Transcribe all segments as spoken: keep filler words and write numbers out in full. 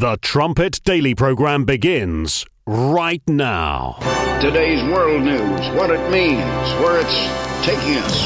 The Trumpet Daily program begins right now. Today's world news, what it means, where it's taking us.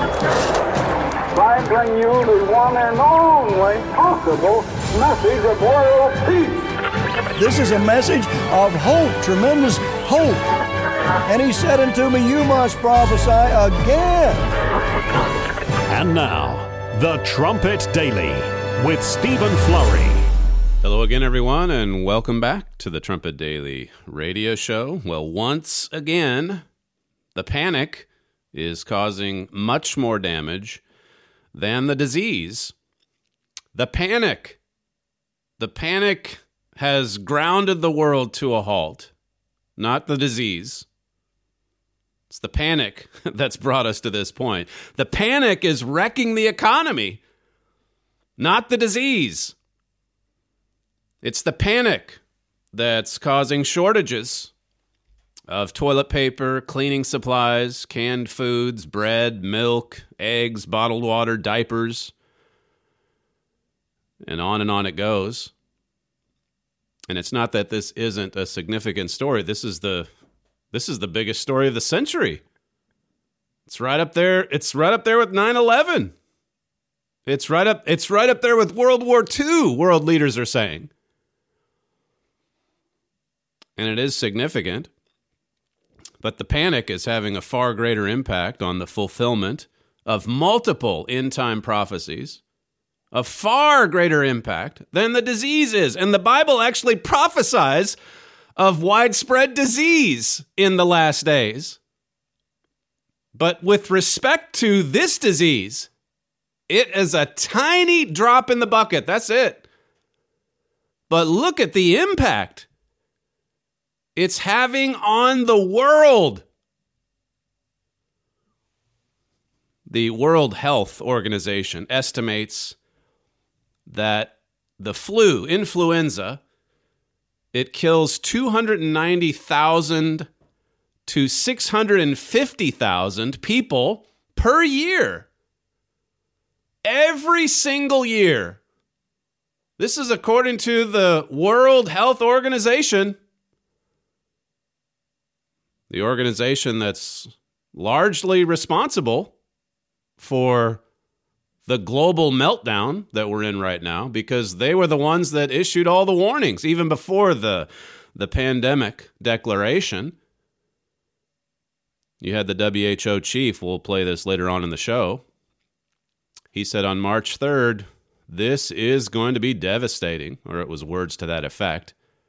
I bring you the one and only possible message of world peace. This is a message of hope, tremendous hope. And he said unto me, you must prophesy again. And now, The Trumpet Daily with Stephen Flurry. Hello again, everyone, and welcome back to the Trumpet Daily radio show. Well, once again, the panic is causing much more damage than the disease. The panic. The panic has grounded the world to a halt, not the disease. It's the panic that's brought us to this point. The panic is wrecking the economy, not the disease. It's the panic that's causing shortages of toilet paper, cleaning supplies, canned foods, bread, milk, eggs, bottled water, diapers, and on and on it goes. And it's not that this isn't a significant story. This is the this is the biggest story of the century. It's right up there. It's right up there with nine eleven. It's right up it's right up there with World War Two, world leaders are saying. And it is significant, but the panic is having a far greater impact on the fulfillment of multiple end-time prophecies, a far greater impact than the disease is. And the Bible actually prophesies of widespread disease in the last days. But with respect to this disease, it is a tiny drop in the bucket. That's it. But look at the impact it's having on the world. The World Health Organization estimates that the flu, influenza, it kills two hundred ninety thousand to six hundred fifty thousand people per year. Every single year. This is according to the World Health Organization. The organization that's largely responsible for the global meltdown that we're in right now, because they were the ones that issued all the warnings, even before the, the pandemic declaration. You had the W H O chief, we'll play this later on in the show. He said on March third, this is going to be devastating, or it was words to that effect,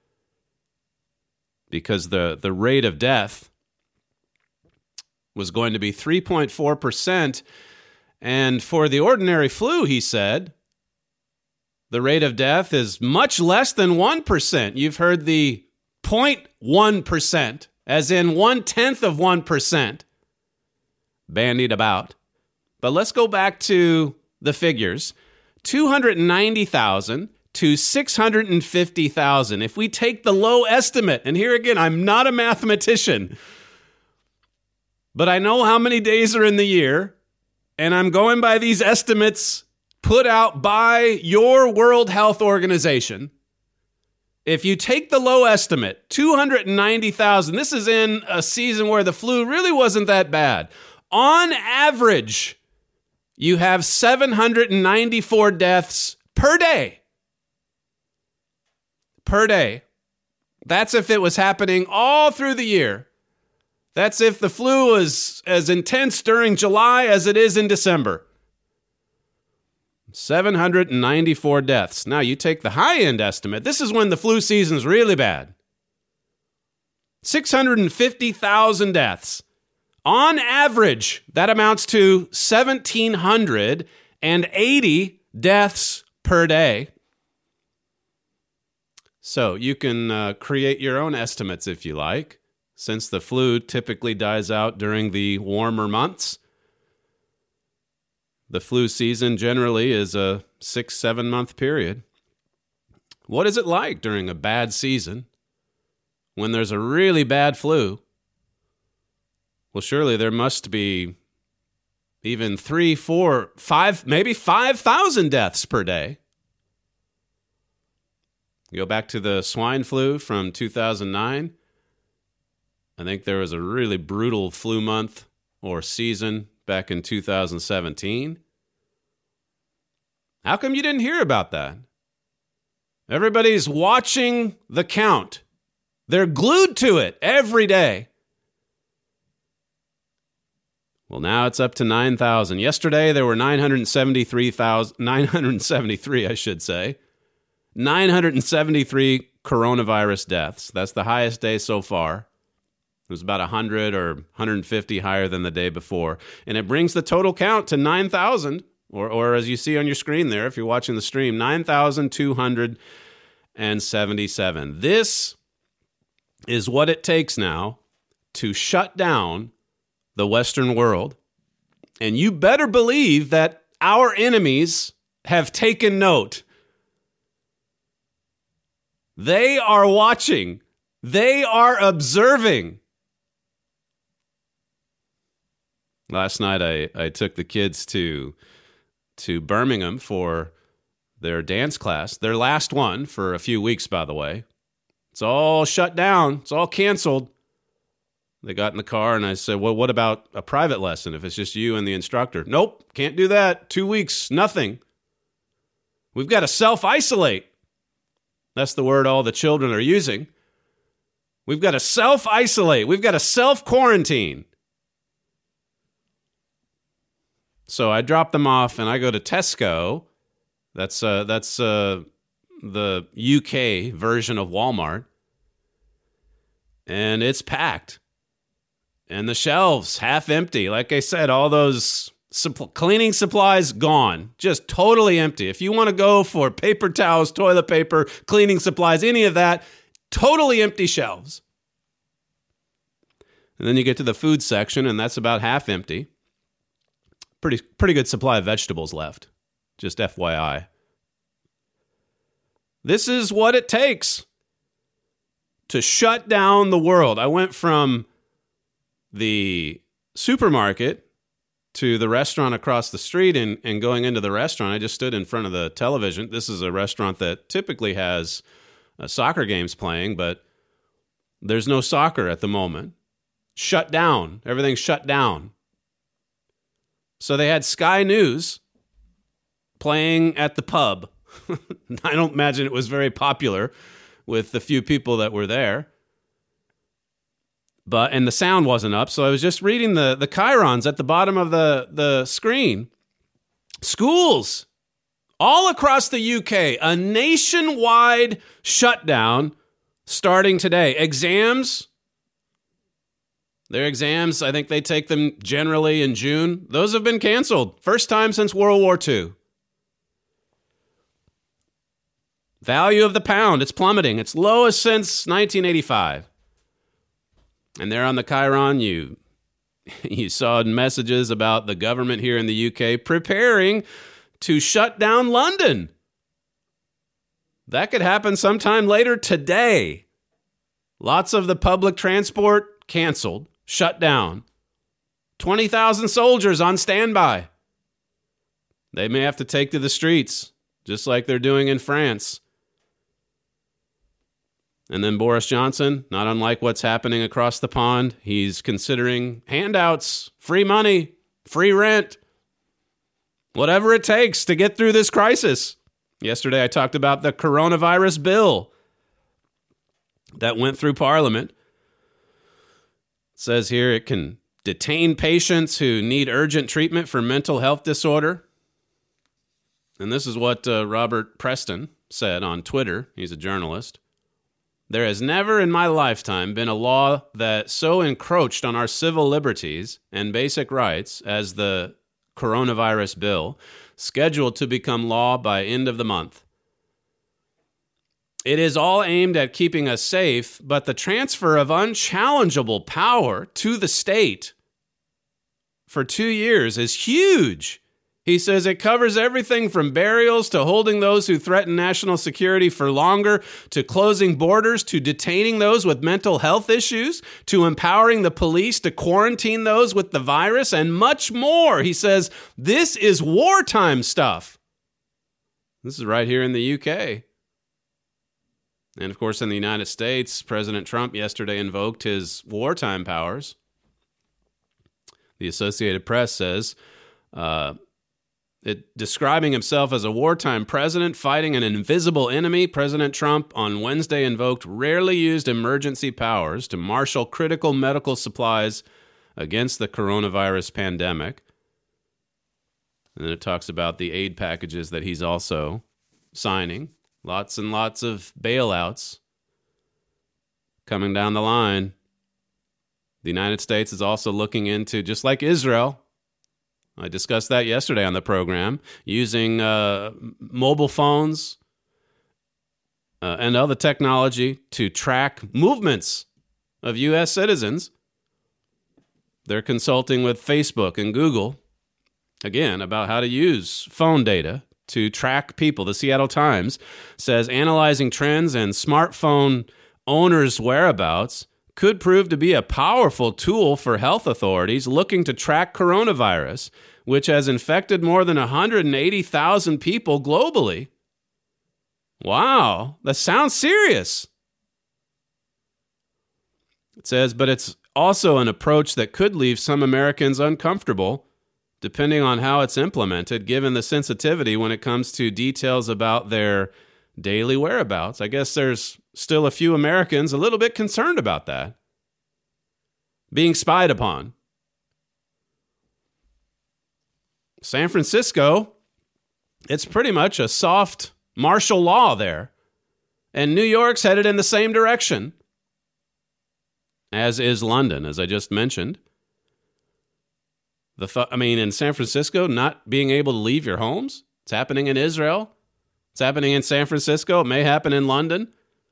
because the, the rate of death was going to be three point four percent. And for the ordinary flu, he said, the rate of death is much less than one percent. You've heard the zero point one percent, as in one-tenth of one percent, bandied about. But let's go back to the figures. two hundred ninety thousand to six hundred fifty thousand. If we take the low estimate, and here again, I'm not a mathematician, but I know how many days are in the year, and I'm going by these estimates put out by your World Health Organization. If you take the low estimate, two hundred ninety thousand, this is in a season where the flu really wasn't that bad. On average, you have seven hundred ninety-four deaths per day. Per day. That's if it was happening all through the year. That's if the flu was as intense during July as it is in December. seven hundred ninety-four deaths. Now, you take the high-end estimate. This is when the flu season's really bad. six hundred fifty thousand deaths. On average, that amounts to one thousand seven hundred eighty deaths per day. So you can uh, create your own estimates if you like. Since the flu typically dies out during the warmer months, the flu season generally is a six, seven month period. What is it like during a bad season when there's a really bad flu? Well, surely there must be even three, four, five, maybe five thousand deaths per day. You go back to the swine flu from two thousand nine. I think there was a really brutal flu month or season back in two thousand seventeen. How come you didn't hear about that? Everybody's watching the count. They're glued to it every day. Well, now it's up to nine thousand. Yesterday, there were nine hundred seventy-three thousand, nine hundred seventy-three, I should say. nine hundred seventy-three coronavirus deaths. That's the highest day so far. It was about one hundred or one hundred fifty higher than the day before. And it brings the total count to nine thousand, or, or as you see on your screen there, if you're watching the stream, nine thousand two hundred seventy-seven. This is what it takes now to shut down the Western world. And you better believe that our enemies have taken note. They are watching. They are observing. Last night, I, I took the kids to, to Birmingham for their dance class. Their last one for a few weeks, by the way. It's all shut down. It's all canceled. They got in the car, and I said, well, what about a private lesson if it's just you and the instructor? Nope, can't do that. Two weeks, nothing. We've got to self-isolate. That's the word all the children are using. We've got to self-isolate. We've got to self-quarantine. So I drop them off, and I go to Tesco. That's uh, that's uh, the U K version of Walmart. And it's packed. And the shelves half empty. Like I said, all those supp- cleaning supplies gone. Just totally empty. If you want to go for paper towels, toilet paper, cleaning supplies, any of that, totally empty shelves. And then you get to the food section, and that's about half empty. Pretty pretty good supply of vegetables left. Just F Y I. This is what it takes to shut down the world. I went from the supermarket to the restaurant across the street, and, and going into the restaurant, I just stood in front of the television. This is a restaurant that typically has uh, soccer games playing, but there's no soccer at the moment. Shut down. Everything's shut down. So they had Sky News playing at the pub. I don't imagine it was very popular with the few people that were there. But and the sound wasn't up, so I was just reading the, the chyrons at the bottom of the, the screen. Schools all across the U K, a nationwide shutdown starting today. Exams, their exams, I think they take them generally in June. Those have been canceled. First time since World War Two. Value of the pound, it's plummeting. It's lowest since nineteen eighty-five. And there on the chyron, you, you saw messages about the government here in the U K preparing to shut down London. That could happen sometime later today. Lots of the public transport canceled, shut down. twenty thousand soldiers on standby. They may have to take to the streets, just like they're doing in France. And then Boris Johnson, not unlike what's happening across the pond, he's considering handouts, free money, free rent, whatever it takes to get through this crisis. Yesterday I talked about the coronavirus bill that went through Parliament. It says here it can detain patients who need urgent treatment for mental health disorder. And this is what uh, Robert Preston said on Twitter. He's a journalist. There has never in my lifetime been a law that so encroached on our civil liberties and basic rights as the coronavirus bill, scheduled to become law by end of the month. It is all aimed at keeping us safe, but the transfer of unchallengeable power to the state for two years is huge. He says it covers everything from burials to holding those who threaten national security for longer, to closing borders, to detaining those with mental health issues, to empowering the police to quarantine those with the virus, and much more. He says this is wartime stuff. This is right here in the U K. And of course, in the United States, President Trump yesterday invoked his wartime powers. The Associated Press says, uh, it, describing himself as a wartime president fighting an invisible enemy, President Trump on Wednesday invoked rarely used emergency powers to marshal critical medical supplies against the coronavirus pandemic. And then it talks about the aid packages that he's also signing. Lots and lots of bailouts coming down the line. The United States is also looking into, just like Israel, I discussed that yesterday on the program, using uh, mobile phones uh, and other technology to track movements of U S citizens. They're consulting with Facebook and Google, again, about how to use phone data to track people. The Seattle Times says analyzing trends and smartphone owners' whereabouts could prove to be a powerful tool for health authorities looking to track coronavirus, which has infected more than one hundred eighty thousand people globally. Wow, that sounds serious. It says, but it's also an approach that could leave some Americans uncomfortable, depending on how it's implemented, given the sensitivity when it comes to details about their daily whereabouts. I guess there's still a few Americans a little bit concerned about that. Being spied upon. San Francisco, it's pretty much a soft martial law there. And New York's headed in the same direction, as is London, as I just mentioned. The th- I mean, in San Francisco, not being able to leave your homes. It's happening in Israel. It's happening in San Francisco. It may happen in London.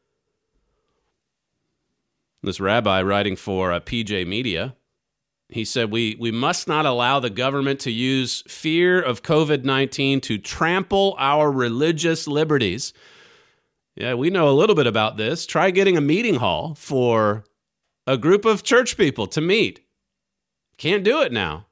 This rabbi writing for uh, P J Media, he said, we, we must not allow the government to use fear of covid nineteen to trample our religious liberties. Yeah, we know a little bit about this. Try getting a meeting hall for a group of church people to meet. Can't do it now.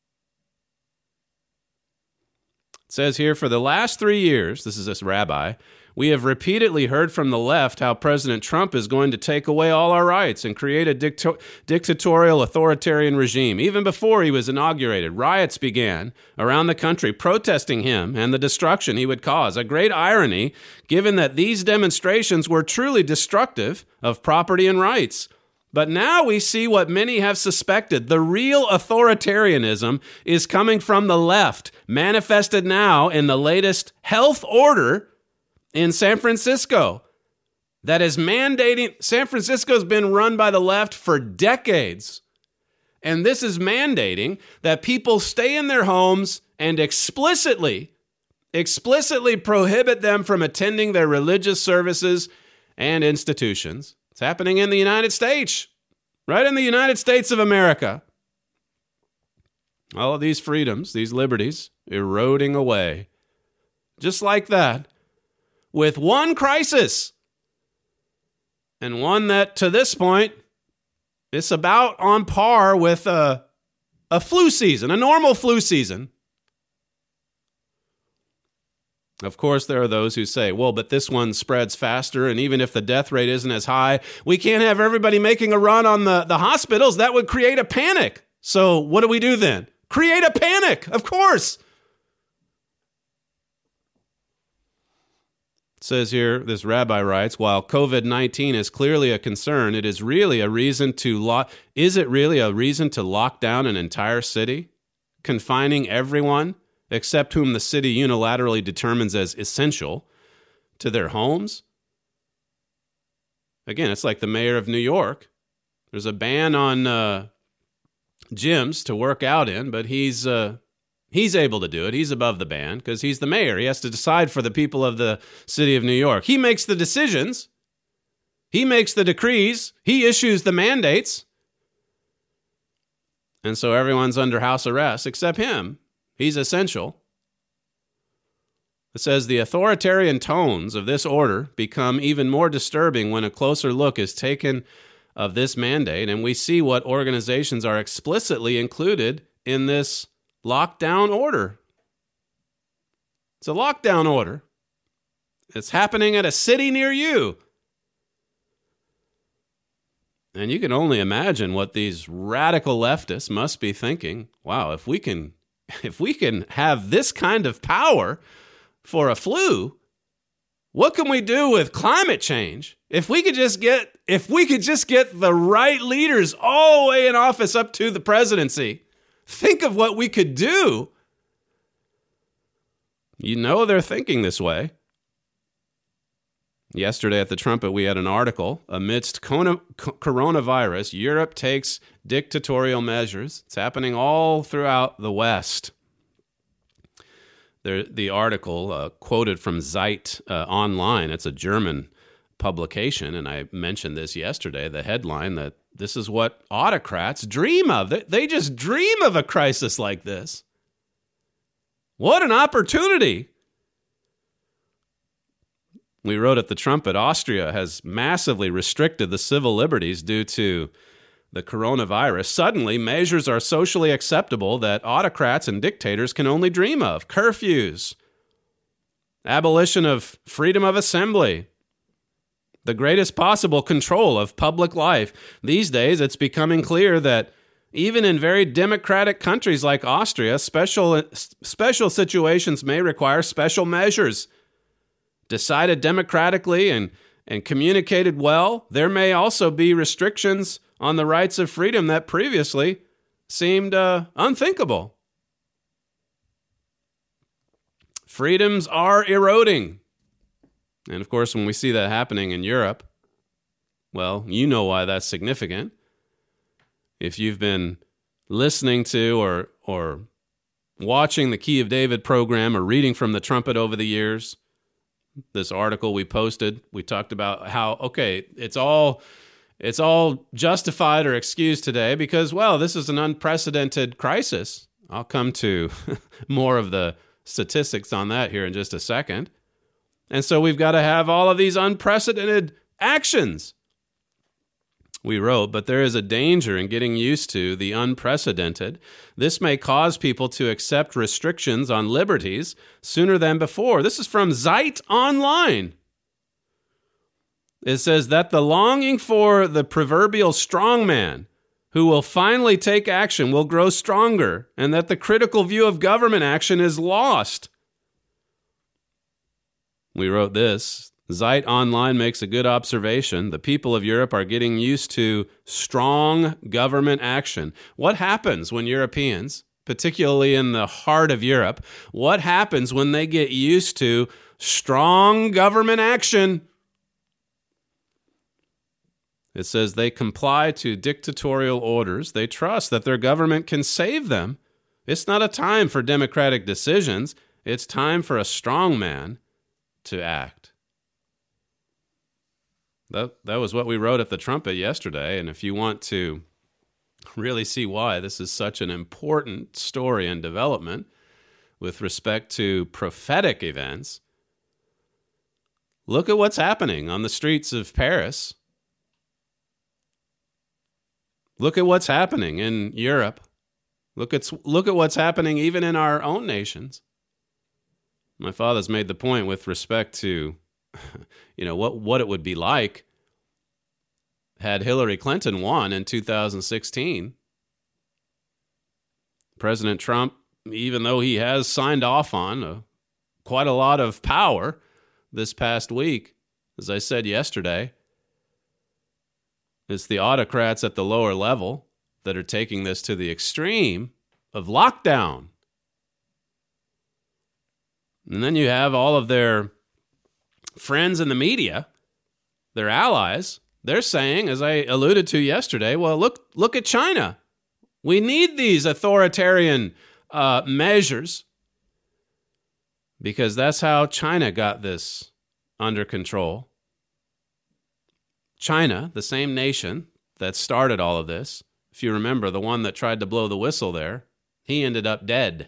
It says here, for the last three years, this is this rabbi, we have repeatedly heard from the left how President Trump is going to take away all our rights and create a dicta- dictatorial authoritarian regime. Even before he was inaugurated, riots began around the country protesting him and the destruction he would cause. A great irony, given that these demonstrations were truly destructive of property and rights. But now we see what many have suspected. The real authoritarianism is coming from the left, manifested now in the latest health order in San Francisco that is mandating. San Francisco's been run by the left for decades. And this is mandating that people stay in their homes and explicitly, explicitly prohibit them from attending their religious services and institutions. It's happening in the United States, right in the United States of America. All of these freedoms, these liberties, eroding away. Just like that. With one crisis, and one that, to this point, is about on par with a, a flu season, a normal flu season. Of course, there are those who say, well, but this one spreads faster, and even if the death rate isn't as high, we can't have everybody making a run on the, the hospitals. That would create a panic. So what do we do then? Create a panic, of course. Says here, this rabbi writes, while covid nineteen is clearly a concern, it is really a reason to lock. Is it really a reason to lock down an entire city, confining everyone except whom the city unilaterally determines as essential to their homes? Again, it's like the mayor of New York. There's a ban on uh, gyms to work out in, but he's uh, He's able to do it. He's above the ban because he's the mayor. He has to decide for the people of the city of New York. He makes the decisions. He makes the decrees. He issues the mandates. And so everyone's under house arrest except him. He's essential. It says the authoritarian tones of this order become even more disturbing when a closer look is taken of this mandate, and we see what organizations are explicitly included in this lockdown order. It's a lockdown order. It's happening at a city near you. And you can only imagine what these radical leftists must be thinking. Wow, if we can if we can have this kind of power for a flu, what can we do with climate change? If we could just get if we could just get the right leaders all the way in office up to the presidency, think of what we could do. You know they're thinking this way. Yesterday at the Trumpet, we had an article. Amidst coronavirus, Europe takes dictatorial measures. It's happening all throughout the West. There, the article uh, quoted from Zeit uh, Online. It's a German publication, and I mentioned this yesterday, the headline that this is what autocrats dream of. They, they just dream of a crisis like this. What an opportunity. We wrote at the Trumpet, Austria has massively restricted the civil liberties due to the coronavirus. Suddenly, measures are socially acceptable that autocrats and dictators can only dream of. Curfews, abolition of freedom of assembly, the greatest possible control of public life. These days, it's becoming clear that even in very democratic countries like Austria, special, special situations may require special measures. Decided democratically and, and communicated well, there may also be restrictions on the rights of freedom that previously seemed uh, unthinkable. Freedoms are eroding. And of course, when we see that happening in Europe, well, you know why that's significant. If you've been listening to or or watching the Key of David program or reading from the Trumpet over the years, this article we posted, we talked about how, okay, it's all it's all justified or excused today because, well, this is an unprecedented crisis. I'll come to more of the statistics on that here in just a second. And so we've got to have all of these unprecedented actions. We wrote, but there is a danger in getting used to the unprecedented. This may cause people to accept restrictions on liberties sooner than before. This is from Zeit Online. It says that the longing for the proverbial strongman who will finally take action will grow stronger, and that the critical view of government action is lost. We wrote this. Zeit Online makes a good observation. The people of Europe are getting used to strong government action. What happens when Europeans, particularly in the heart of Europe, what happens when they get used to strong government action? It says they comply to dictatorial orders. They trust that their government can save them. It's not a time for democratic decisions. It's time for a strong man to act. That that was what we wrote at the Trumpet yesterday, and if you want to really see why this is such an important story and development with respect to prophetic events, look at what's happening on the streets of Paris. Look at what's happening in Europe. Look at look at what's happening even in our own nations. My father's made the point with respect to, you know, what, what it would be like had Hillary Clinton won in two thousand sixteen. President Trump, even though he has signed off on a, quite a lot of power this past week, as I said yesterday, it's the autocrats at the lower level that are taking this to the extreme of lockdown. And then you have all of their friends in the media, their allies, they're saying, as I alluded to yesterday, well, look, look at China. We need these authoritarian uh, measures because that's how China got this under control. China, the same nation that started all of this, if you remember, the one that tried to blow the whistle there, he ended up dead.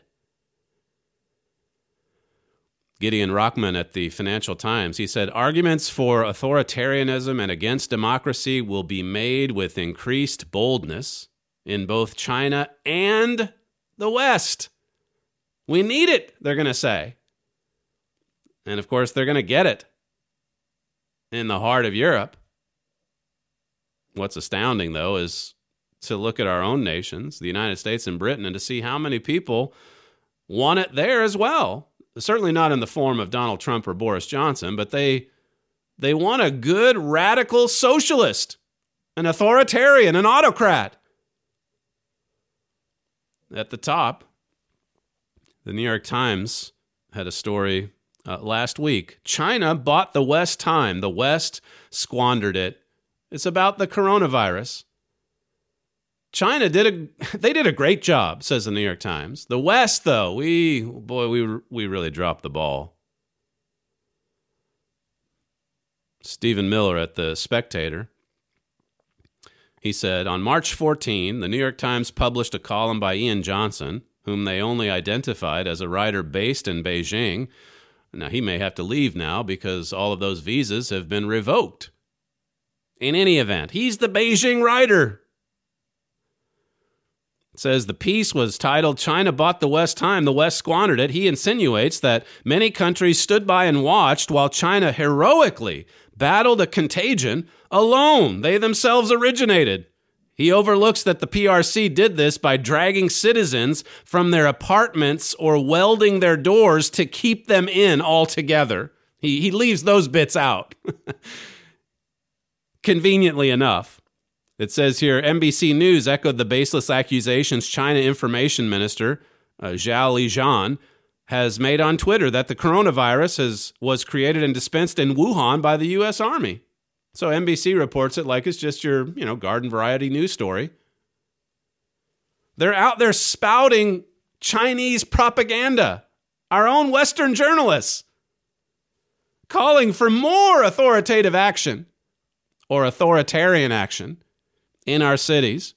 Gideon Rockman at the Financial Times, he said, arguments for authoritarianism and against democracy will be made with increased boldness in both China and the West. We need it, they're going to say. And of course, they're going to get it in the heart of Europe. What's astounding, though, is to look at our own nations, the United States and Britain, and to see how many people want it there as well. Certainly not in the form of Donald Trump or Boris Johnson, but they they want a good radical socialist, an authoritarian, an autocrat. At the top, the New York Times had a story uh, last week. China bought the West time. The West squandered it. It's about the coronavirus. China did a they did a great job, says the New York Times. The West, though, we boy, we we really dropped the ball. Stephen Miller at The Spectator, he said, on March fourteenth, the New York Times published a column by Ian Johnson, whom they only identified as a writer based in Beijing. Now, he may have to leave now because all of those visas have been revoked. In any event, he's the Beijing writer. It says the piece was titled, China Bought the West Time, the West Squandered It. He insinuates that many countries stood by and watched while China heroically battled a contagion alone. They themselves originated. He overlooks that the P R C did this by dragging citizens from their apartments or welding their doors to keep them in altogether. He, he leaves those bits out. Conveniently enough. It says here, N B C News echoed the baseless accusations China Information Minister uh, Zhao Lijian has made on Twitter that the coronavirus has, was created and dispensed in Wuhan by the U S Army. So N B C reports it like it's just your, you know, garden variety news story. They're out there spouting Chinese propaganda, our own Western journalists, calling for more authoritative action or authoritarian action in our cities.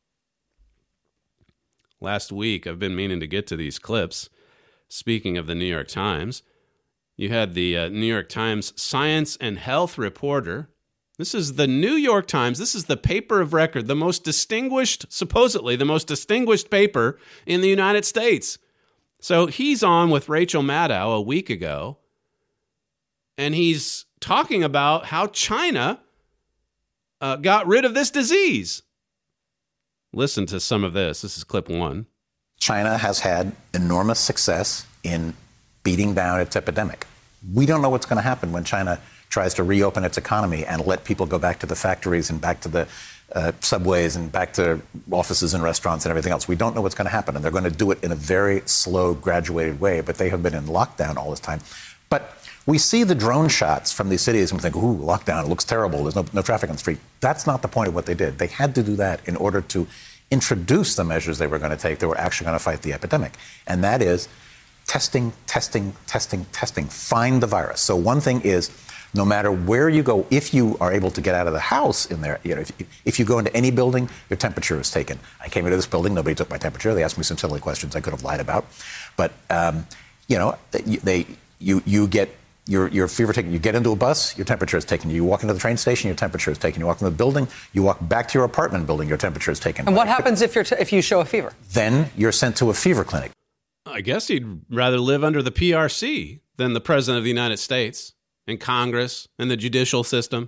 Last week, I've been meaning to get to these clips. Speaking of the New York Times, you had the uh, New York Times Science and Health reporter. This is the New York Times. This is the paper of record, the most distinguished, supposedly the most distinguished paper in the United States. So he's on with Rachel Maddow a week ago, and he's talking about how China Uh, got rid of this disease. Listen to some of this. This is clip one. China has had enormous success in beating down its epidemic. We don't know what's going to happen when China tries to reopen its economy and let people go back to the factories and back to the uh, subways and back to offices and restaurants and everything else. We don't know what's going to happen, and they're going to do it in a very slow, graduated way, but they have been in lockdown all this time. But we see the drone shots from these cities and we think, ooh, lockdown, it looks terrible. There's no, no traffic on the street. That's not the point of what they did. They had to do that in order to introduce the measures they were going to take that were actually going to fight the epidemic. And that is testing, testing, testing, testing. Find the virus. So one thing is, no matter where you go, if you are able to get out of the house in there, you know, if, if you go into any building, your temperature is taken. I came into this building, nobody took my temperature. They asked me some silly questions I could have lied about. But, um, you know, they, you, you get... Your, your fever taken. You get into a bus, your temperature is taken. You walk into the train station, your temperature is taken. You walk into the building, you walk back to your apartment building, your temperature is taken. And what happens if you're t- if you show a fever? Then you're sent to a fever clinic. I guess he'd rather live under the P R C than the President of the United States and Congress and the judicial system.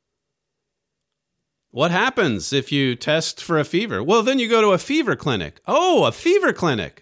What happens if you test for a fever? Well, then you go to a fever clinic. Oh, a fever clinic.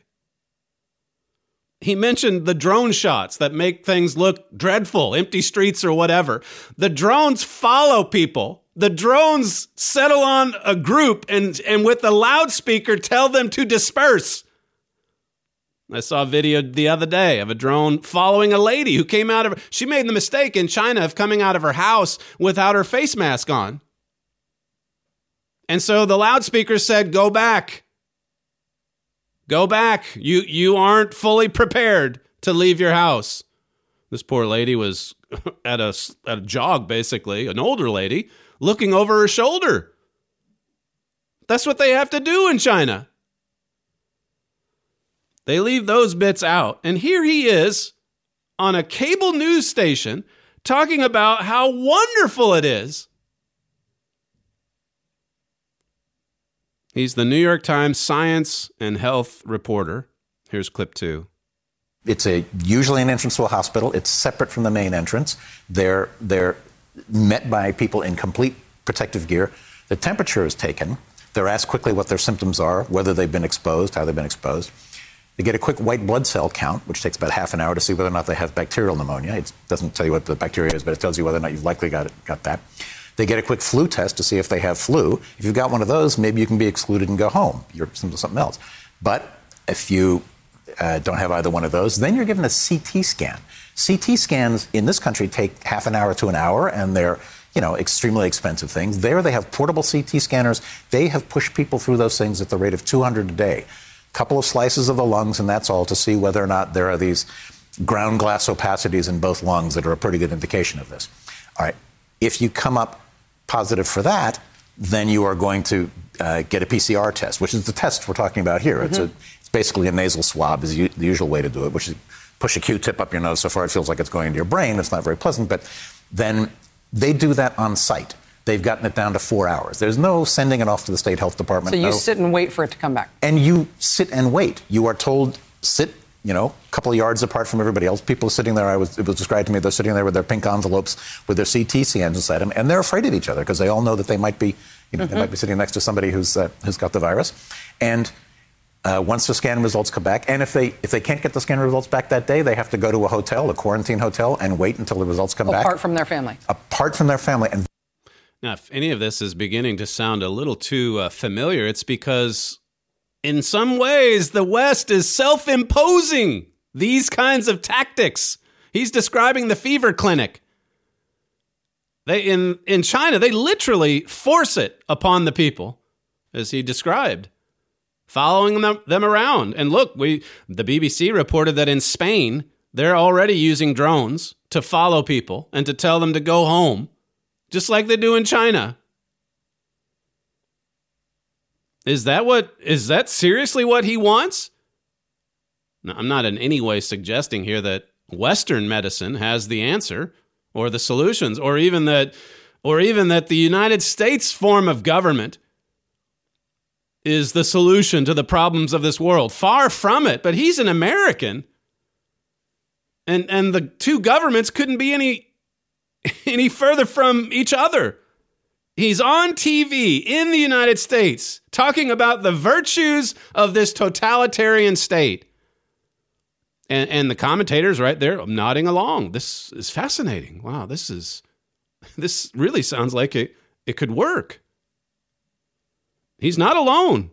He mentioned the drone shots that make things look dreadful, empty streets or whatever. The drones follow people. The drones settle on a group and, and with the loudspeaker tell them to disperse. I saw a video the other day of a drone following a lady who came out of... She made the mistake in China of coming out of her house without her face mask on. And so the loudspeaker said, go back. Go back. You you aren't fully prepared to leave your house. This poor lady was at a, at a jog, basically, an older lady, looking over her shoulder. That's what they have to do in China. They leave those bits out. And here he is on a cable news station talking about how wonderful it is. He's the New York Times Science and Health reporter. Here's clip two. It's a usually an entrance to a hospital. It's separate from the main entrance. They're they're met by people in complete protective gear. The temperature is taken. They're asked quickly what their symptoms are, whether they've been exposed, how they've been exposed. They get a quick white blood cell count, which takes about half an hour to see whether or not they have bacterial pneumonia. It doesn't tell you what the bacteria is, but it tells you whether or not you've likely got it, got that. They get a quick flu test to see if they have flu. If you've got one of those, maybe you can be excluded and go home. You're something else. But if you uh, don't have either one of those, then you're given a C T scan. C T scans in this country take half an hour to an hour, and they're, you know, extremely expensive things. There they have portable C T scanners. They have pushed people through those things at the rate of two hundred a day. Couple of slices of the lungs, and that's all, to see whether or not there are these ground glass opacities in both lungs that are a pretty good indication of this. All right. If you come up positive for that, then you are going to uh, get a P C R test, which is the test we're talking about here. Mm-hmm. It's, a, it's basically a nasal swab is u- the usual way to do it, which is push a Q-tip up your nose so far it feels like it's going into your brain. It's not very pleasant, but then they do that on site. They've gotten it down to four hours. There's no sending it off to the state health department. So you no. sit and wait for it to come back. And you sit and wait. You are told, sit, you know, a couple of yards apart from everybody else. People are sitting there. I was, it was described to me, they're sitting there with their pink envelopes with their C T scans inside them, and they're afraid of each other because they all know that they might be, you know, mm-hmm. they might be sitting next to somebody who's uh, who's got the virus. And uh, once the scan results come back, and if they if they can't get the scan results back that day, they have to go to a hotel, a quarantine hotel, and wait until the results come Apart back. Apart from their family. Apart from their family. And now, if any of this is beginning to sound a little too uh, familiar, it's because in some ways the West is self-imposing these kinds of tactics. He's describing the fever clinic. They in, in China, they literally force it upon the people, as he described, following them, them around. And look, we the B B C reported that in Spain, they're already using drones to follow people and to tell them to go home, just like they do in China. Is that what, is that seriously what he wants? Now, I'm not in any way suggesting here that Western medicine has the answer or the solutions, or even that, or even that the United States form of government is the solution to the problems of this world. Far from it. But he's an American, and and the two governments couldn't be any any further from each other. He's on T V in the United States talking about the virtues of this totalitarian state. And, and the commentators right there nodding along. This is fascinating. Wow, this is this really sounds like it, it could work. He's not alone.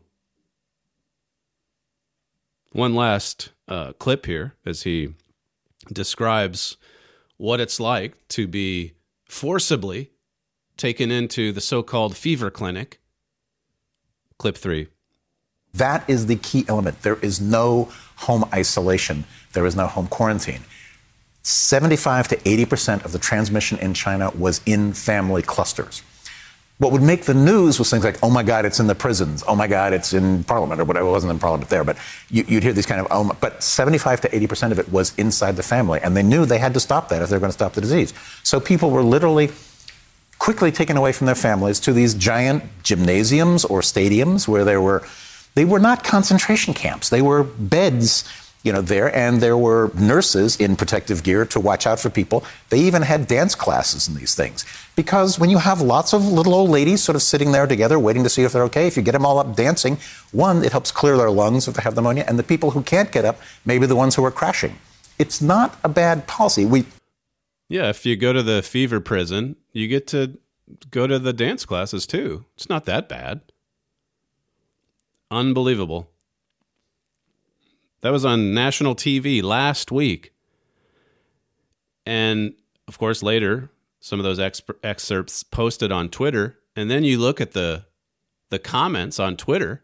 One last uh, clip here as he describes what it's like to be forcibly taken into the so-called fever clinic. Clip three. That is the key element. There is no home isolation. There is no home quarantine. seventy-five to eighty percent of the transmission in China was in family clusters. What would make the news was things like, oh my God, it's in the prisons. Oh my God, it's in Parliament, or whatever. It wasn't in Parliament there, but you, you'd hear these kind of, oh, but seventy-five to eighty percent of it was inside the family. And they knew they had to stop that if they were going to stop the disease. So people were literally quickly taken away from their families to these giant gymnasiums or stadiums where there were, they were not concentration camps. They were beds, you know, there, and there were nurses in protective gear to watch out for people. They even had dance classes in these things. Because when you have lots of little old ladies sort of sitting there together waiting to see if they're okay, if you get them all up dancing, one, it helps clear their lungs if they have pneumonia, and the people who can't get up may be the ones who are crashing. It's not a bad policy. We, yeah, if you go to the fever prison, you get to go to the dance classes too. It's not that bad. Unbelievable. That was on national T V last week. And, of course, later, some of those exp- excerpts posted on Twitter. And then you look at the the comments on Twitter.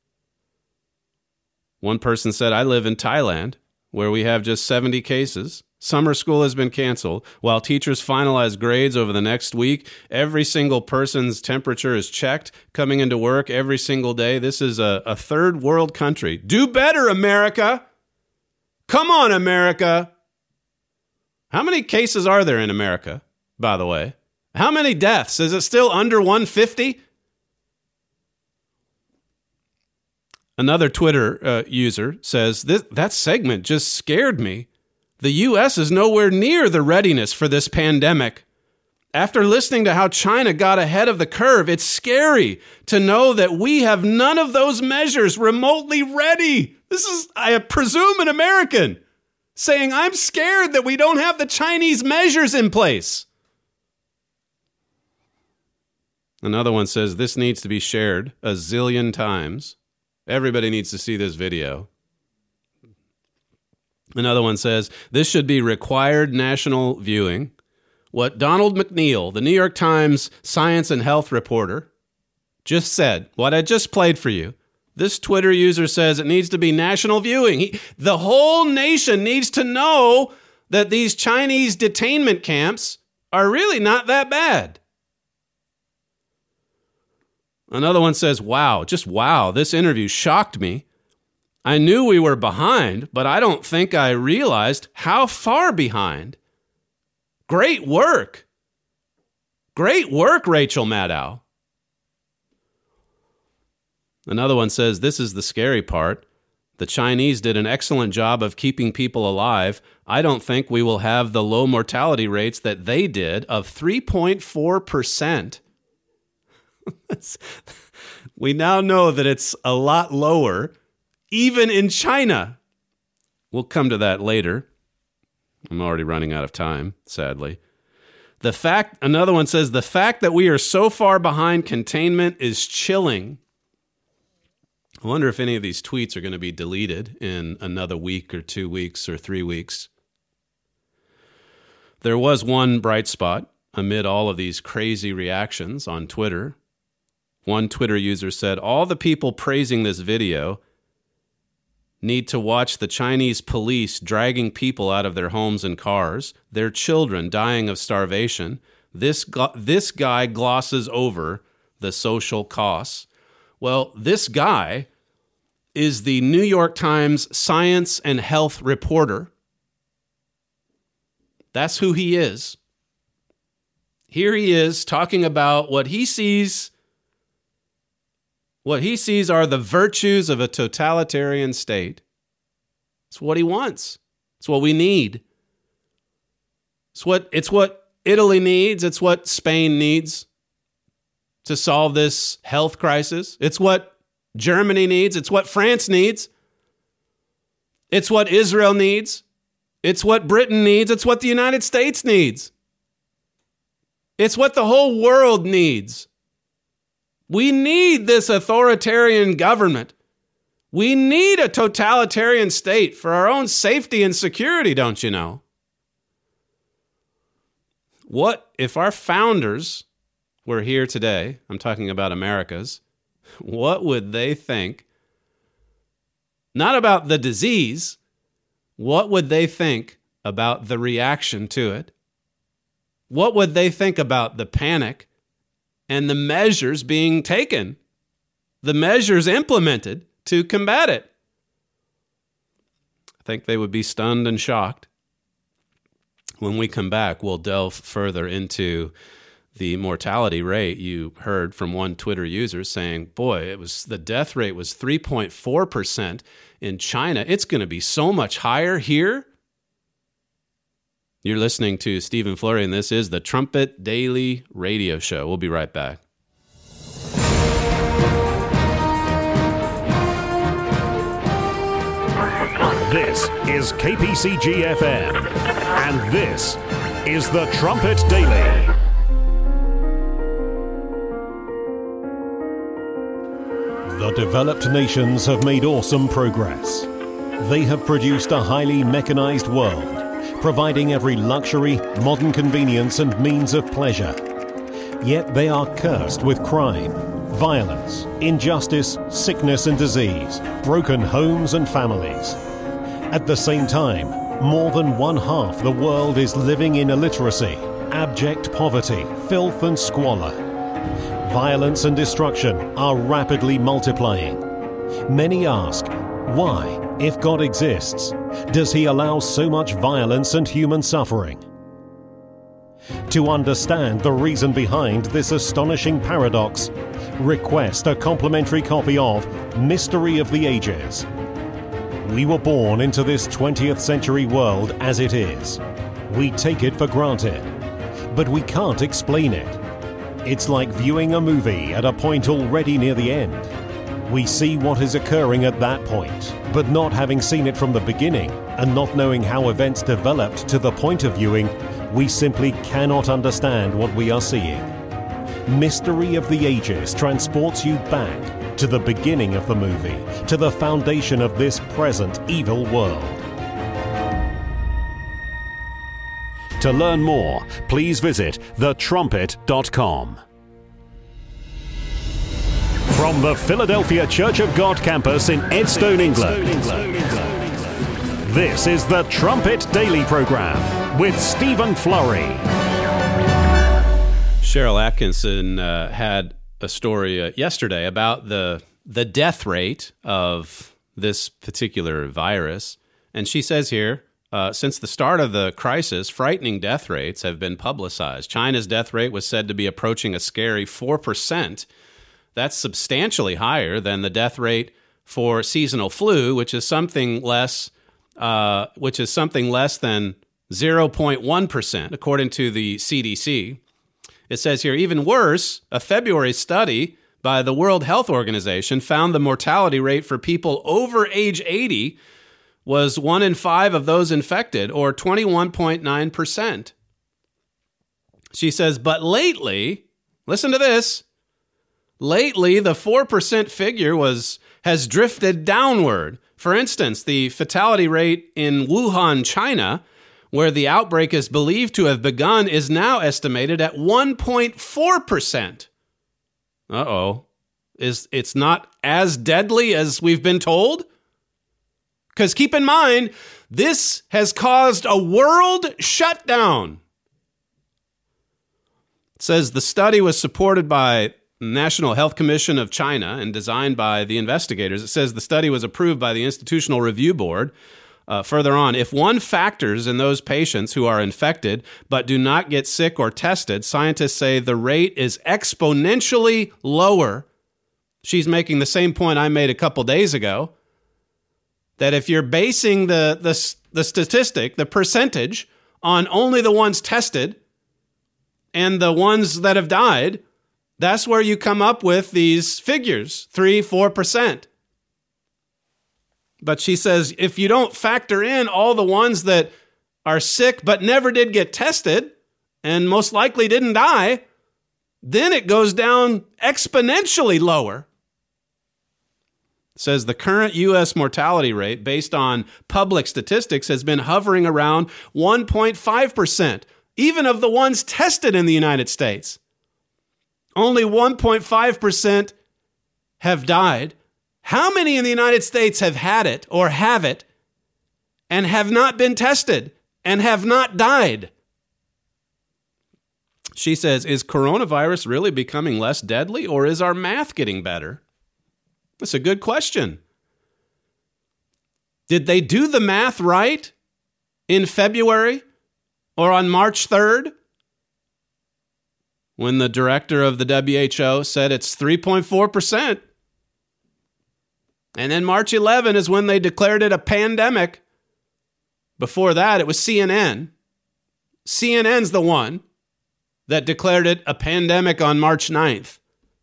One person said, I live in Thailand, where we have just seventy cases. Summer school has been canceled. While teachers finalize grades over the next week, every single person's temperature is checked coming into work every single day. This is a, a third world country. Do better, America. Come on, America. How many cases are there in America, by the way? How many deaths? Is it still under one hundred fifty? Another Twitter uh, user says, this, that segment just scared me. The U S is nowhere near the readiness for this pandemic. After listening to how China got ahead of the curve, it's scary to know that we have none of those measures remotely ready. This is, I presume, an American saying, I'm scared that we don't have the Chinese measures in place. Another one says, this needs to be shared a zillion times. Everybody needs to see this video. Another one says, this should be required national viewing. What Donald McNeil, the New York Times science and health reporter, just said, what I just played for you, this Twitter user says it needs to be national viewing. He, the whole nation needs to know that these Chinese detainment camps are really not that bad. Another one says, wow, just wow, this interview shocked me. I knew we were behind, but I don't think I realized how far behind. Great work. Great work, Rachel Maddow. Another one says, this is the scary part. The Chinese did an excellent job of keeping people alive. I don't think we will have the low mortality rates that they did of three point four percent. We now know that it's a lot lower, even in China. We'll come to that later. I'm already running out of time, sadly. The fact, another one says, the fact that we are so far behind containment is chilling. I wonder if any of these tweets are going to be deleted in another week or two weeks or three weeks. There was one bright spot amid all of these crazy reactions on Twitter. One Twitter user said, all the people praising this video need to watch the Chinese police dragging people out of their homes and cars, their children dying of starvation. This, go- this guy glosses over the social costs. Well, this guy is the New York Times science and health reporter. That's who he is. Here he is talking about what he sees. What he sees are the virtues of a totalitarian state. It's what he wants. It's what we need. It's what, it's what Italy needs. It's what Spain needs to solve this health crisis. It's what Germany needs. It's what France needs. It's what Israel needs. It's what Britain needs. It's what the United States needs. It's what the whole world needs. We need this authoritarian government. We need a totalitarian state for our own safety and security, don't you know? What if our founders were here today? I'm talking about America's. What would they think? Not about the disease. What would they think about the reaction to it? What would they think about the panic and the measures being taken, the measures implemented to combat it? I think they would be stunned and shocked. When we come back, we'll delve further into the mortality rate. You heard from one Twitter user saying, boy, it was the death rate was three point four percent in China. It's going to be so much higher here. You're listening to Stephen Flurry, and this is the Trumpet Daily Radio Show. We'll be right back. This is K P C G F M, and this is the Trumpet Daily. The developed nations have made awesome progress. They have produced a highly mechanized world, providing every luxury, modern convenience, and means of pleasure. Yet they are cursed with crime, violence, injustice, sickness and disease, broken homes and families. At the same time, more than one half the world is living in illiteracy, abject poverty, filth and squalor. Violence and destruction are rapidly multiplying. Many ask, why, if God exists, does he allow so much violence and human suffering? To understand the reason behind this astonishing paradox, request a complimentary copy of Mystery of the Ages. We were born into this twentieth century world as it is. We take it for granted. but we can't explain it. It's like viewing a movie at a point already near the end. We see what is occurring at that point, but not having seen it from the beginning and not knowing how events developed to the point of viewing, we simply cannot understand what we are seeing. Mystery of the Ages transports you back to the beginning of the movie, to the foundation of this present evil world. To learn more, please visit the trumpet dot com. From the Philadelphia Church of God campus in Edstone, England, this is the Trumpet Daily Program with Stephen Flurry. Cheryl Atkinson uh, had a story uh, yesterday about the the death rate of this particular virus, and she says here, Uh, since the start of the crisis, frightening death rates have been publicized. China's death rate was said to be approaching a scary four percent. That's substantially higher than the death rate for seasonal flu, which is something less, uh, which is something less than zero point one percent, according to the C D C. It says here, even worse, a February study by the World Health Organization found the mortality rate for people over age eighty was one in five of those infected, or twenty-one point nine percent. She says, but lately, listen to this, lately the four percent figure was has drifted downward. For instance, the fatality rate in Wuhan, China, where the outbreak is believed to have begun, is now estimated at one point four percent. Uh-oh. Is it's not as deadly as we've been told? Because keep in mind, this has caused a world shutdown. It says the study was supported by the National Health Commission of China and designed by the investigators. It says the study was approved by the Institutional Review Board. Uh, further on, if one factors in those patients who are infected but do not get sick or tested, scientists say the rate is exponentially lower. She's making the same point I made a couple days ago, that if you're basing the, the, the statistic, the percentage, on only the ones tested and the ones that have died, that's where you come up with these figures, three, four percent. But she says if you don't factor in all the ones that are sick but never did get tested and most likely didn't die, then it goes down exponentially lower. Says the current U S mortality rate based on public statistics has been hovering around one point five percent, even of the ones tested in the United States. Only one point five percent have died. How many in the United States have had it or have it and have not been tested and have not died? She says, is coronavirus really becoming less deadly, or is our math getting better? That's a good question. Did they do the math right in February or on March third when the director of the W H O said it's three point four percent? And then March eleventh is when they declared it a pandemic. Before that, it was C N N. C N N's the one that declared it a pandemic on March ninth.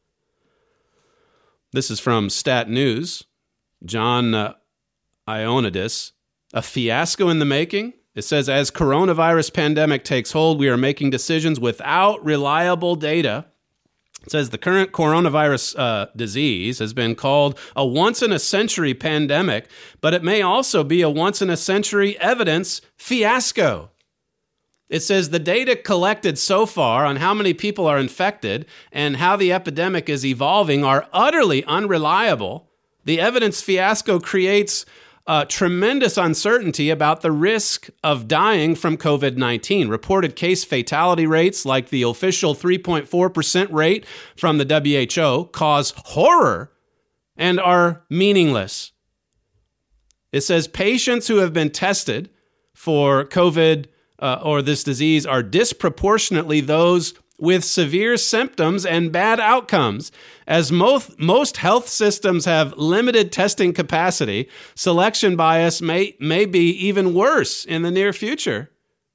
This is from Stat News. John uh, Ioannidis. A fiasco in the making? It says, as coronavirus pandemic takes hold, we are making decisions without reliable data. It says the current coronavirus uh, disease has been called a once-in-a-century pandemic, but it may also be a once-in-a-century evidence fiasco. It says the data collected so far on how many people are infected and how the epidemic is evolving are utterly unreliable. The evidence fiasco creates uh, tremendous uncertainty about the risk of dying from covid nineteen. Reported case fatality rates, like the official three point four percent rate from the W H O, cause horror and are meaningless. It says patients who have been tested for COVID Uh, or this disease are disproportionately those with severe symptoms and bad outcomes. As most, most health systems have limited testing capacity, selection bias may, may be even worse in the near future,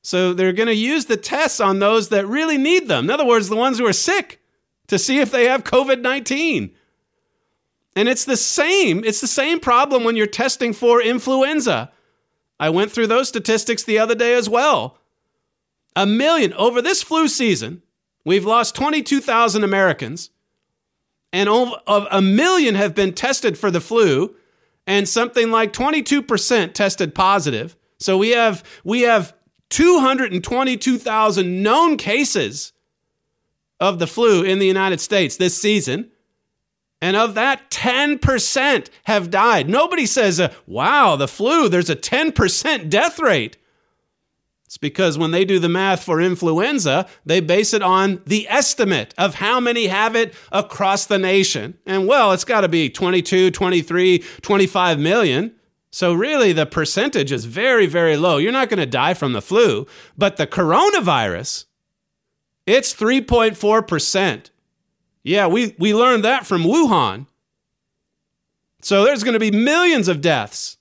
So they're going to use the tests on those that really need them. In other words, the ones who are sick, to see if they have covid nineteen. And it's the same. It's the same problem when you're testing for influenza. I went through those statistics the other day as well. A million over this flu season, we've lost twenty-two thousand Americans, and over, a million have been tested for the flu, and something like twenty-two percent tested positive. So we have we have two hundred twenty-two thousand known cases of the flu in the United States this season. And of that, ten percent have died. Nobody says, uh, wow, the flu, there's a ten percent death rate. It's because when they do the math for influenza, they base it on the estimate of how many have it across the nation. And well, it's got to be twenty-two, twenty-three, twenty-five million. So really, the percentage is very, very low. You're not going to die from the flu. But the coronavirus, it's three point four percent. Yeah, we, we learned that from Wuhan. So there's going to be millions of deaths.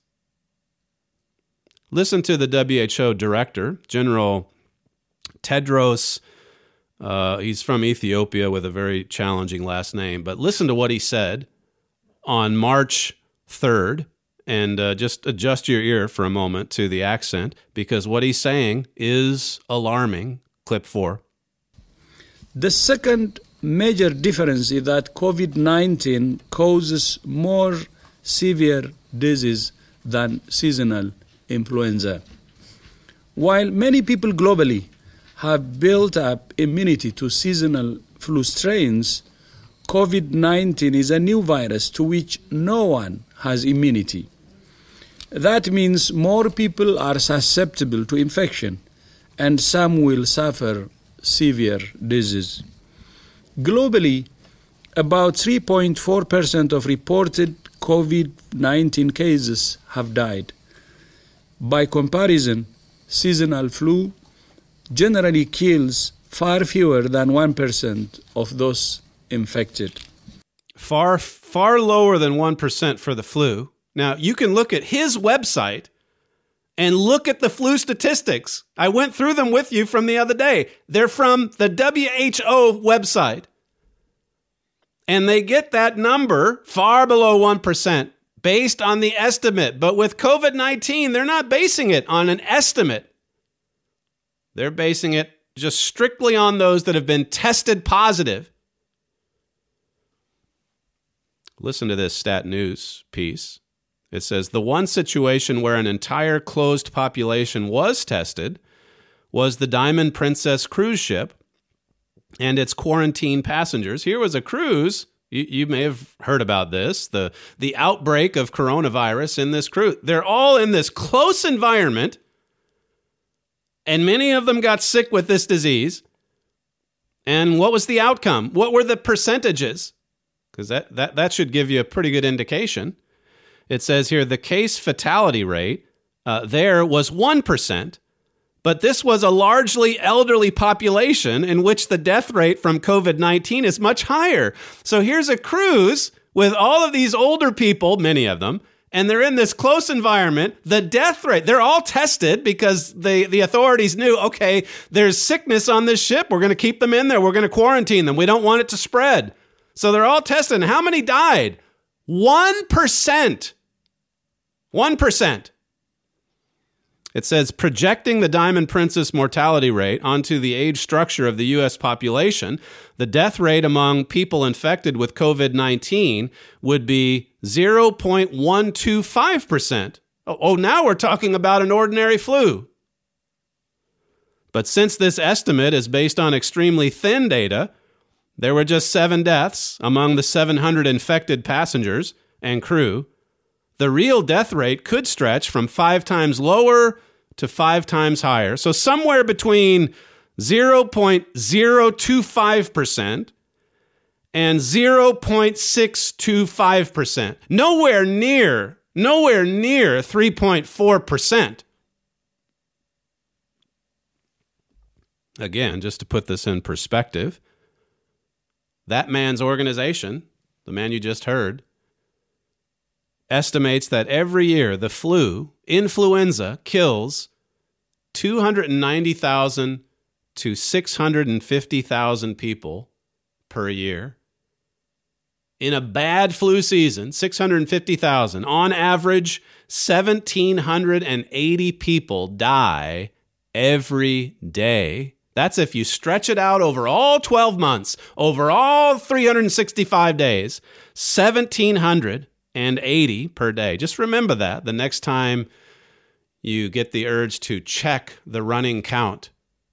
Listen to the W H O director, General Tedros. Uh, he's from Ethiopia with a very challenging last name. But listen to what he said on March third. And uh, just adjust your ear for a moment to the accent, because what he's saying is alarming. Clip four. The second major difference is that covid nineteen causes more severe disease than seasonal influenza. While many people globally have built up immunity to seasonal flu strains, covid nineteen is a new virus to which no one has immunity. That means more people are susceptible to infection, and some will suffer severe disease. Globally, about three point four percent of reported covid nineteen cases have died. By comparison, seasonal flu generally kills far fewer than one percent of those infected. Far, far lower than one percent for the flu. Now, you can look at his website and look at the flu statistics. I went through them with you from the other day. They're from the W H O website. And they get that number far below one percent based on the estimate. But with covid nineteen, they're not basing it on an estimate. They're basing it just strictly on those that have been tested positive. Listen to this Stat News piece. It says, the one situation where an entire closed population was tested was the Diamond Princess cruise ship and its quarantine passengers. Here was a cruise. You, you may have heard about this, the, the outbreak of coronavirus in this cruise. They're all in this close environment, and many of them got sick with this disease. And what was the outcome? What were the percentages? Because that, that, that should give you a pretty good indication. It says here the case fatality rate uh, there was one percent, but this was a largely elderly population in which the death rate from covid nineteen is much higher. So here's a cruise with all of these older people, many of them, and they're in this close environment. The death rate, they're all tested because they, the authorities knew, okay, there's sickness on this ship. We're going to keep them in there. We're going to quarantine them. We don't want it to spread. So they're all tested. And how many died? one percent. one percent. It says projecting the Diamond Princess mortality rate onto the age structure of the U S population, the death rate among people infected with covid nineteen would be zero point one two five percent. Oh, oh, now we're talking about an ordinary flu. But since this estimate is based on extremely thin data, there were just seven deaths among the seven hundred infected passengers and crew. The real death rate could stretch from five times lower to five times higher. So somewhere between zero point zero two five percent and zero point six two five percent. Nowhere near, nowhere near three point four percent. Again, just to put this in perspective, that man's organization, the man you just heard, estimates that every year the flu, influenza, kills two hundred ninety thousand to six hundred fifty thousand people per year. In a bad flu season, six hundred fifty thousand. On average, one thousand seven hundred eighty people die every day. That's if you stretch it out over all twelve months, over all three hundred sixty-five days, one thousand seven hundred eighty per day. Just remember that the next time you get the urge to check the running count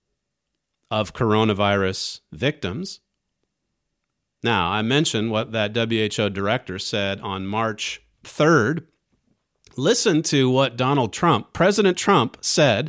of coronavirus victims. Now, I mentioned what that W H O director said on March third. Listen to what Donald Trump, President Trump, said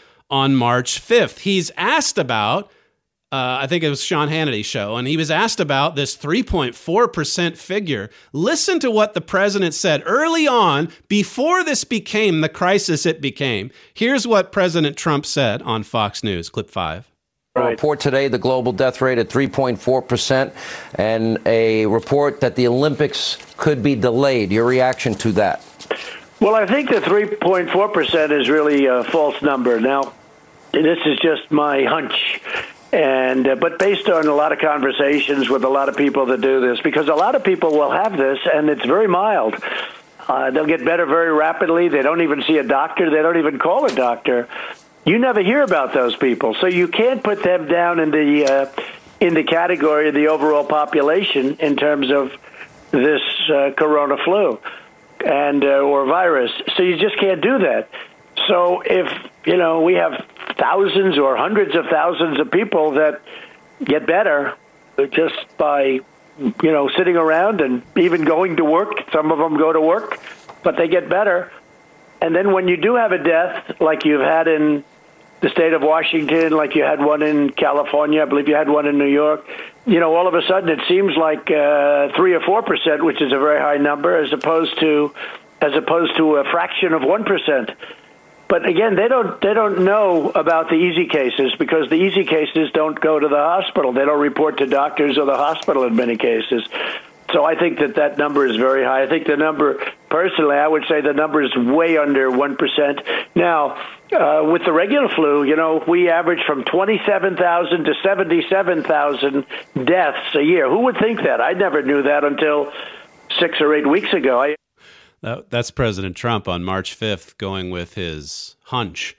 on March fifth. He's asked about, uh, I think it was Sean Hannity's show, and he was asked about this three point four percent figure. Listen to what the president said early on, before this became the crisis it became. Here's what President Trump said on Fox News, clip five. A report today, the global death rate at three point four percent, and a report that the Olympics could be delayed. Your reaction to that? Well, I think the three point four percent is really a false number. Now, this is just my hunch, and uh, but based on a lot of conversations with a lot of people that do this, because a lot of people will have this, and it's very mild. Uh, they'll get better very rapidly. They don't even see a doctor. They don't even call a doctor. You never hear about those people, so you can't put them down in the uh, in the category of the overall population in terms of this uh, corona flu and uh, or virus. So you just can't do that. So if you know we have thousands or hundreds of thousands of people that get better just by you know sitting around and even going to work, some of them go to work, but they get better. And then when you do have a death, like you've had in the state of Washington, like you had one in California, I believe you had one in New York, you know, all of a sudden it seems like uh, three or four percent, which is a very high number, as opposed to as opposed to a fraction of one percent. But again, they don't they don't know about the easy cases, because the easy cases don't go to the hospital. They don't report to doctors or the hospital in many cases. So I think that that number is very high. I think the number, personally, I would say the number is way under one percent. Now, uh, with the regular flu, you know, we average from twenty-seven thousand to seventy-seven thousand deaths a year. Who would think that? I never knew that until six or eight weeks ago. I- That's President Trump on March fifth going with his hunch,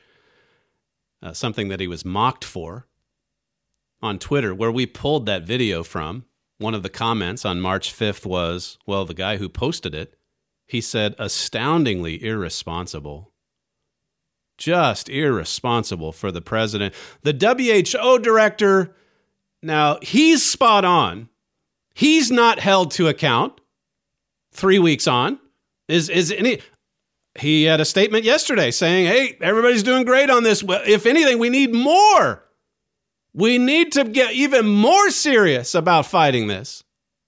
uh, something that he was mocked for on Twitter, where we pulled that video from. One of the comments on March fifth was, well, the guy who posted it, he said, astoundingly irresponsible. Just irresponsible for the president. The W H O director, now, he's spot on. He's not held to account three weeks on. Is is any? He had a statement yesterday saying, hey, everybody's doing great on this. Well, if anything, we need more. We need to get even more serious about fighting this.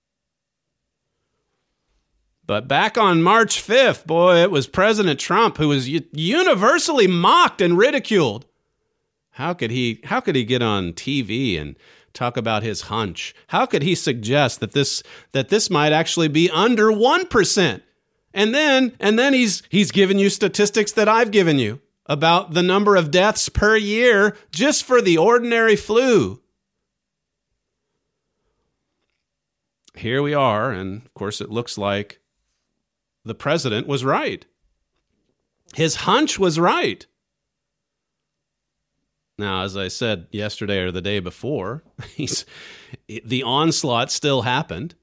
But back on March fifth, boy, it was President Trump who was universally mocked and ridiculed. How could he, how could he get on T V and talk about his hunch? How could he suggest that this, that this might actually be under one percent? And then, and then he's, he's given you statistics that I've given you about the number of deaths per year just for the ordinary flu. Here we are, and of course it looks like the president was right. His hunch was right. Now, as I said yesterday or the day before, he's, the onslaught still happened,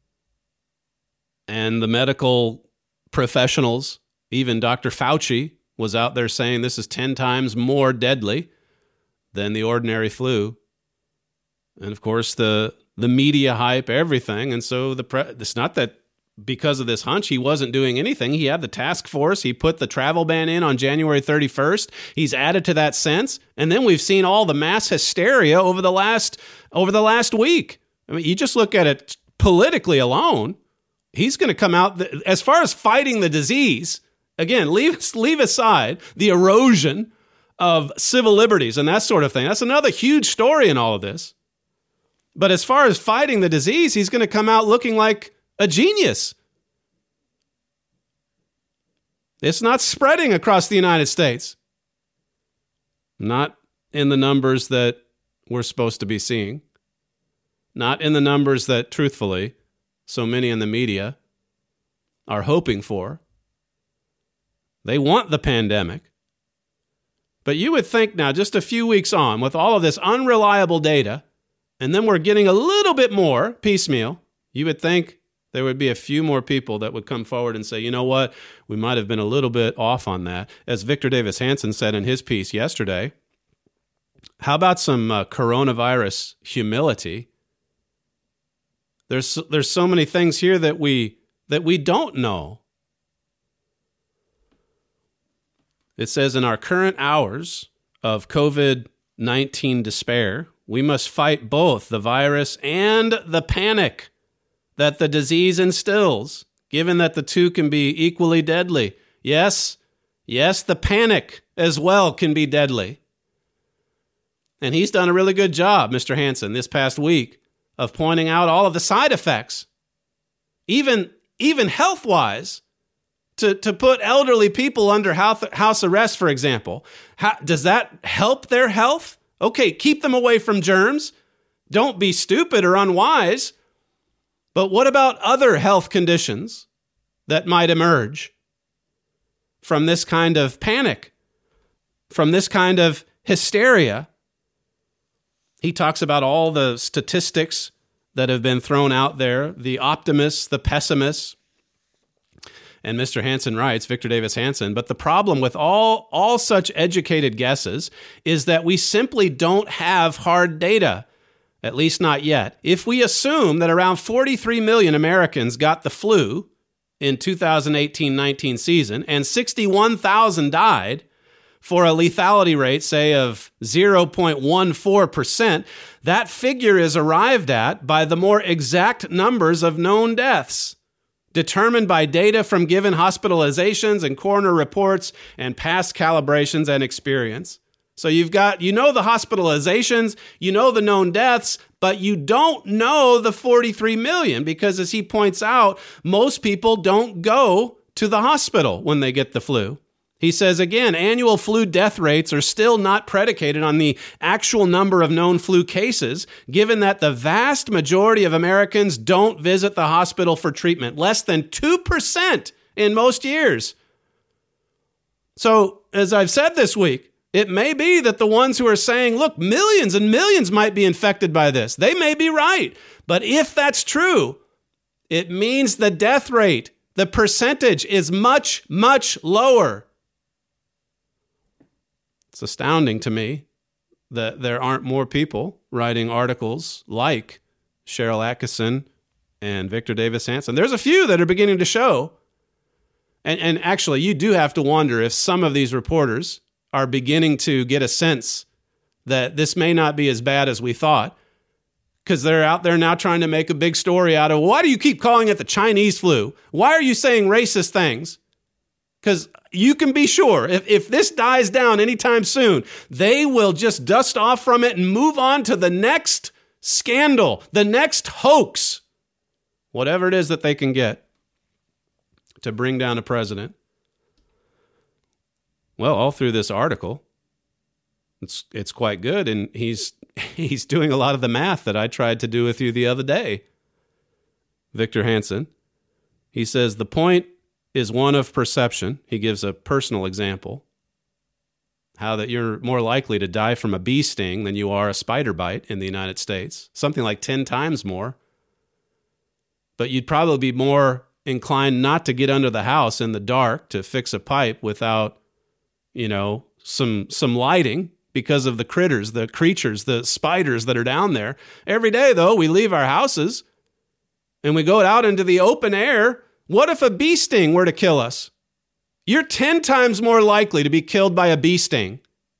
and the medical professionals, even Doctor Fauci, was out there saying this is ten times more deadly than the ordinary flu. And of course, the the media hype, everything. And so the pre- it's not that because of this hunch, he wasn't doing anything. He had the task force. He put the travel ban in on January thirty-first. He's added to that since. And then we've seen all the mass hysteria over the last over the last week. I mean, you just look at it politically alone. He's going to come out, as far as fighting the disease, again, leave, leave aside the erosion of civil liberties and that sort of thing. That's another huge story in all of this. But as far as fighting the disease, he's going to come out looking like a genius. It's not spreading across the United States. Not in the numbers that we're supposed to be seeing. Not in the numbers that, truthfully, so many in the media are hoping for. They want the pandemic. But you would think now, just a few weeks on, with all of this unreliable data, and then we're getting a little bit more piecemeal, you would think there would be a few more people that would come forward and say, you know what, we might have been a little bit off on that. As Victor Davis Hanson said in his piece yesterday, how about some uh, coronavirus humility? There's there's so many things here that we that we don't know. It says, in our current hours of covid nineteen despair, we must fight both the virus and the panic that the disease instills, given that the two can be equally deadly. Yes, yes, the panic as well can be deadly. And he's done a really good job, Mister Hanson, this past week of pointing out all of the side effects, even, even health-wise, to, to put elderly people under house, house arrest, for example. How, does that help their health? Okay, keep them away from germs. Don't be stupid or unwise. But what about other health conditions that might emerge from this kind of panic, from this kind of hysteria? He talks about all the statistics that have been thrown out there, the optimists, the pessimists. And Mister Hanson writes, Victor Davis Hanson, but the problem with all, all such educated guesses is that we simply don't have hard data. At least not yet. If we assume that around forty-three million Americans got the flu in two thousand eighteen nineteen season and sixty-one thousand died for a lethality rate, say, of zero point one four percent, that figure is arrived at by the more exact numbers of known deaths, determined by data from given hospitalizations and coroner reports and past calibrations and experience. So you've got, you know the hospitalizations, you know the known deaths, but you don't know the forty-three million because, as he points out, most people don't go to the hospital when they get the flu. He says, again, annual flu death rates are still not predicated on the actual number of known flu cases, given that the vast majority of Americans don't visit the hospital for treatment, less than two percent in most years. So, as I've said this week, it may be that the ones who are saying, look, millions and millions might be infected by this, they may be right. But if that's true, it means the death rate, the percentage is much, much lower. It's astounding to me that there aren't more people writing articles like Sharyl Attkisson and Victor Davis Hanson. There's a few that are beginning to show. And, and actually, you do have to wonder if some of these reporters are beginning to get a sense that this may not be as bad as we thought, because they're out there now trying to make a big story out of, why do you keep calling it the Chinese flu? Why are you saying racist things? Because you can be sure, if, if this dies down anytime soon, they will just dust off from it and move on to the next scandal, the next hoax, whatever it is that they can get to bring down a president. Well, all through this article, it's it's quite good, and he's he's doing a lot of the math that I tried to do with you the other day. Victor Hanson, he says the point is one of perception. He gives a personal example, how that you're more likely to die from a bee sting than you are a spider bite in the United States, something like ten times more. But you'd probably be more inclined not to get under the house in the dark to fix a pipe without, you know, some some lighting because of the critters, the creatures, the spiders that are down there. Every day, though, we leave our houses and we go out into the open air. What if a bee sting were to kill us? You're ten times more likely to be killed by a bee sting.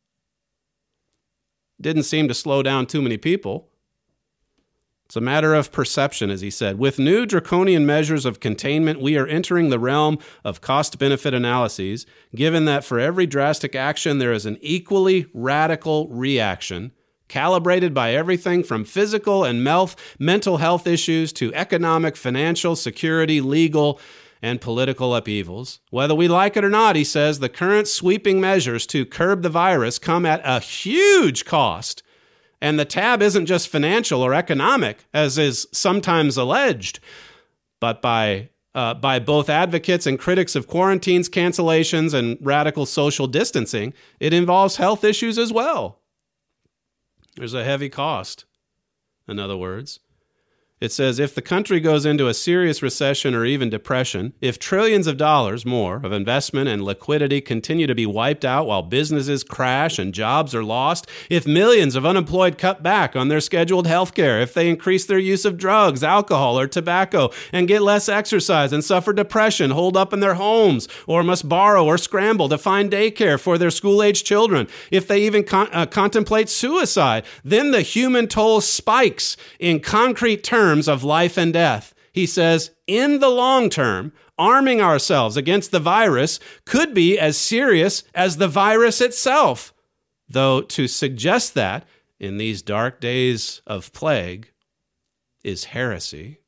Didn't seem to slow down too many people. It's a matter of perception, as he said. With new draconian measures of containment, we are entering the realm of cost-benefit analyses, given that for every drastic action, there is an equally radical reaction, calibrated by everything from physical and mental health issues to economic, financial, security, legal, and political upheavals. Whether we like it or not, he says, the current sweeping measures to curb the virus come at a huge cost. And the tab isn't just financial or economic, as is sometimes alleged, but by uh, by both advocates and critics of quarantines, cancellations, and radical social distancing, it involves health issues as well. There's a heavy cost, in other words. It says, if the country goes into a serious recession or even depression, if trillions of dollars more of investment and liquidity continue to be wiped out while businesses crash and jobs are lost, if millions of unemployed cut back on their scheduled health care, if they increase their use of drugs, alcohol, or tobacco, and get less exercise and suffer depression, holed up in their homes, or must borrow or scramble to find daycare for their school-aged children, if they even con- uh, contemplate suicide, then the human toll spikes in concrete terms of life and death. He says, in the long term, arming ourselves against the virus could be as serious as the virus itself. Though to suggest that in these dark days of plague is heresy.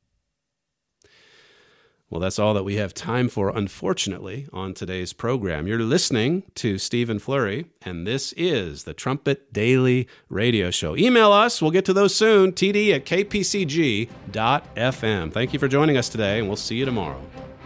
Well, that's all that we have time for, unfortunately, on today's program. You're listening to Stephen Flurry, and this is the Trumpet Daily Radio Show. Email us. We'll get to those soon. T D at k p c g dot f m. Thank you for joining us today, and we'll see you tomorrow.